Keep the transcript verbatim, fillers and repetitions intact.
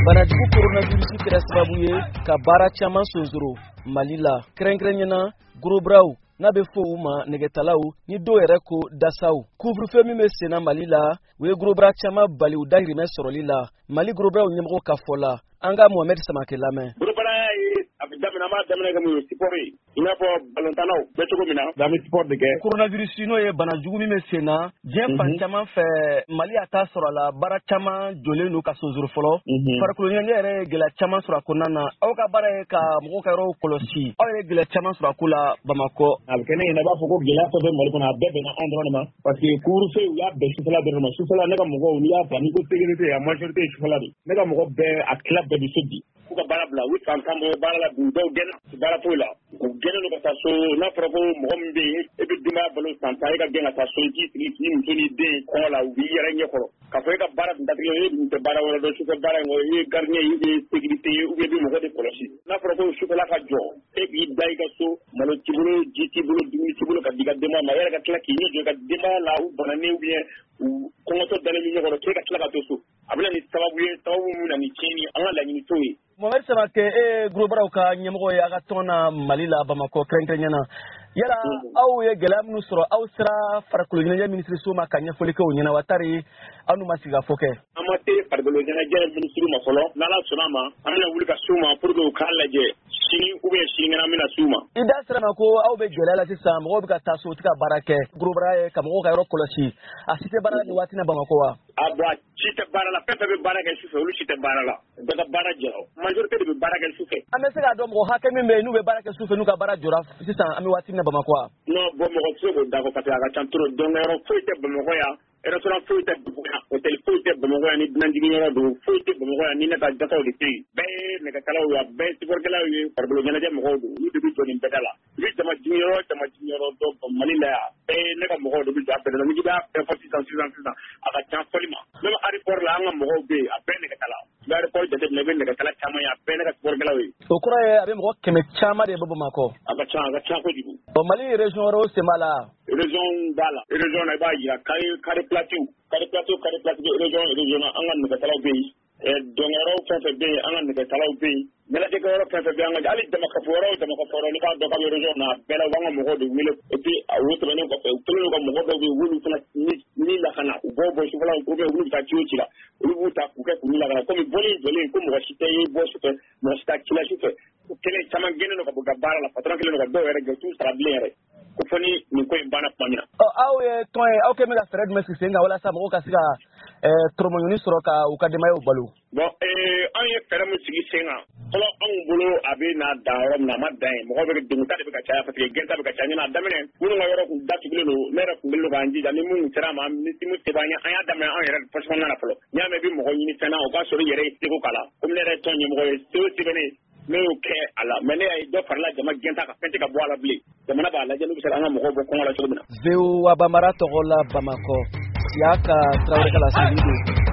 Banajugu coronavirus kɛra sababu ye ka baara caman sonzoro Mali la. Kɛrɛnkɛrɛnnena gorobraw n'a bɛ fɔ u ma nɛgɛtalaw ni dɔw yɛrɛ ko dasaw. Couvre-feu min bɛ senna Mali la u ye gorobra caman bali u dahirimɛ sɔrɔli la. Mali gorobraw ɲɛmɔgɔ ka fɔ la. An ka Mohamed Samake lamɛn. Gorobra ye a bɛ daminɛ an b'a daminɛ kɛ mun ye sport ye i n'a fɔ ballon-tanaw bɛ cogo min na an bɛ sport de kɛ. Coronavirus n'o ye banajugu min bɛ senna diɲɛ fan caman fɛ Mali a t'a sɔrɔ a la baara caman jɔlen don ka sonzoro fɔlɔ. Farikolo ɲɛnajɛ yɛrɛ ye gɛlɛya caman sɔrɔ a kɔnɔna na. Aw ka baara ye ka mɔgɔw ka yɔrɔw kɔlɔsi. Aw ye gɛlɛya caman sɔrɔ a ko la Bamakɔ. A bɛ kɛ ne ɲɛna b'a fɔ ko gɛlɛya fɛn fɛn Mali kɔnɔ a bɛɛ bɛnna anw dɔrɔn de ma parce que couvre-feu u y'a bɛn sufɛla dɔrɔn ma. Sufɛla ne ka mɔgɔw n'i y'a faamu ko sécurité a majorité ye sufɛla de. Ne ka mɔgɔ bɛɛ a tila bɛɛ bi se bi. K'u ka baara bila u san tan bɔ baara la bi dɔw gɛnna baara foyi la. U gɛnnen don ka taa so n'a fɔra ko mɔgɔ min bɛ yen e bɛ denbaya balo san tan e ka gɛn ka taa so i k'i sigi k'i muso ni den kɔngɔ la u b'i yɛrɛ ɲɛkɔrɔ k'a fɔ e ka baara tun datigɛ e dun tɛ baara wɛrɛ dɔn sufɛ baara in kɔrɔ i ye gardien i bɛ sécurité ye ou bien i bɛ mɔgɔ de kɔlɔsi n'a fɔra ko sufɛla ka jɔ e b'i da i ka so malo t'i bolo ji t'i bolo dumuni t'i bolo ka di i ka denbaya ma e yɛrɛ ka tila k'i ɲɛ jɔ i ka denbaya la u bananen ou bien u kɔngɔtɔ dalen bɛ ɲɛkɔrɔ k'e ka tila ka to so a bɛ na ni sababu ye sababu min na ni tiɲɛni an ka laɲini t'o ye. Mohamed Samake e gorobraw ka ɲɛmɔgɔ ye a ka tɔn na Mali la Bamakɔ kɛrɛnkɛrɛnnena yala aw ye gɛlɛya minnu sɔrɔ aw sera farikolo ɲɛnajɛ minisiriso ma ka ɲɛfɔli kɛ o ɲɛna wa tari aw n'u ma sigi ka fɔ kɛ. An ma se farikolo ɲɛnajɛ minisiri ma fɔlɔ n'Ala sɔnna a ma an bɛna wuli ka s'u ma pour que u k'a lajɛ sini ou bien sinikɛnɛ an bɛna s'u ma. I da sera ma ko aw bɛ gɛlɛya la sisan mɔgɔw bɛ ka taa so u tɛ ka baara kɛ gorobra ye ka mɔgɔw ka yɔrɔ kɔlɔsi a si tɛ baara la nin waati na Bamakɔ wa. A bon a si tɛ baara la fɛn fɛn bɛ baara kɛ sufɛ olu si tɛ baara la bɛɛ ka baara jɛra majorité de bɛ baara kɛ sufɛ. An bɛ se k'a dɔn mɔgɔ hakɛ min bɛ yen n'u bɛ baara kɛ sufɛ n'u ka baara jɔra sisan an bɛ waati min na Bamakɔ wa. Non bon mɔgɔ tɛ se k'o dakɔ parce que a ka ca trop donc yɔrɔ foyi tɛ Bamakɔ yan restaurant foyi tɛ Bamakɔ yan hôtel foyi tɛ Bamakɔ yan ni dunanjigin yɔrɔ don foyi tɛ Bamakɔ yan ni ne ka dasaw de tɛ yen bɛɛ ye nɛgɛkalaw ye a bɛɛ ye sportkɛlaw ye farikolo ɲɛnajɛ mɔgɔw don olu de bɛ jɔ nin bɛɛ da la i bɛ jama jigin yɔrɔ jama jigin yɔrɔ dɔn Mali la yan bɛɛ ye ne ka mɔgɔw de bɛ jɔ a bɛɛ la n'i b'a bɛɛ fɔ sisan sisan sisan a ka ca fɔli ma même aéroport la an ka mɔgɔw bɛ yen a bɛɛ nɛgɛkala i bɛ aéroport jateminɛ i bɛ nɛgɛkala caman ye a bɛɛ ne ka sportkɛlaw ye. O kɔrɔ ye a bɛ mɔgɔ kɛmɛ caman de bɔ Bamakɔ. A ka ca a ka ca kojugu. Bon Mali région wɛrɛw sen b'a la. Région b'a la région na i b'a yira carré carré plateau carré plateau carré plateau région région na an ka nɛgɛkalaw bɛ yen dɔnkɛyɔrɔw fɛn fɛn bɛ yen an ka nɛgɛkalaw bɛ yen ɲɛnajɛkɛyɔrɔ fɛn fɛn bɛ yen an ka hali damakafo yɔrɔ o damakafo yɔrɔ n'i b'a dɔn k'a bɛ région na a bɛɛ la u b'an ka mɔgɔw de wele et puis a o tɛmɛnen kɔfɛ u kɛlen don ka mɔgɔ dɔw bɛ yen u b'olu fana ni lakana u b'o bɔ sufɛla ou bien olu bɛ taa ci o ci la olu b'u ta k'u kɛ k'u lakana komi bɔli jɔlen ko mɔgɔ si tɛ ye bɔ sufɛ mɔgɔ si t'a ci la sufɛ o kɛlen caman gɛnnen don ka bɔ u ka baara la patron kɛlen don ka dɔw yɛrɛ gɛn t'u sara bilen yɛrɛ ko fɔ ni nin ko in banna tuma min na. Ɔ aw ye tɔn ye aw kɛlen bɛ ka fɛɛrɛ jumɛn sigi sen kan walasa mɔgɔw ka se ka tɔrɔmɔɲɔni sɔrɔ ka u ka denbayaw balo. Bon an ye fɛɛrɛ min sigi sen kan fɔlɔ anw bolo a bɛ n'a dan yɔrɔ min na a ma dan ye mɔgɔw bɛ degunta de bɛ ka caya parce que gɛnta bɛ ka caya ɲɛna a daminɛ minnu ka yɔrɔ kun datugulen don ne yɛrɛ kun kɛlen don k'an jija ni mun sera a ma ni mun se b'an ye an y'a daminɛ an yɛrɛ poche kɔnɔna na fɔlɔ n'i y'a mɛn i bɛ mɔgɔ ɲini fɛn na o k'a sɔrɔ i yɛrɛ ye seko k'a la komi ne yɛrɛ ye tɔn ɲɛmɔgɔ ye se o se bɛ ne ye ne y'o kɛ a la mais ne y'a ye dɔ farala jama gɛnta kan fɛn tɛ ka bɔ a la bilen jamana b'a lajɛ n'u bɛ se an ka mɔgɔw bɔ kɔngɔ la cogo min na. V O A Banmara tɔgɔ la Bamakɔ Siyaka Tarawele ka laseli don.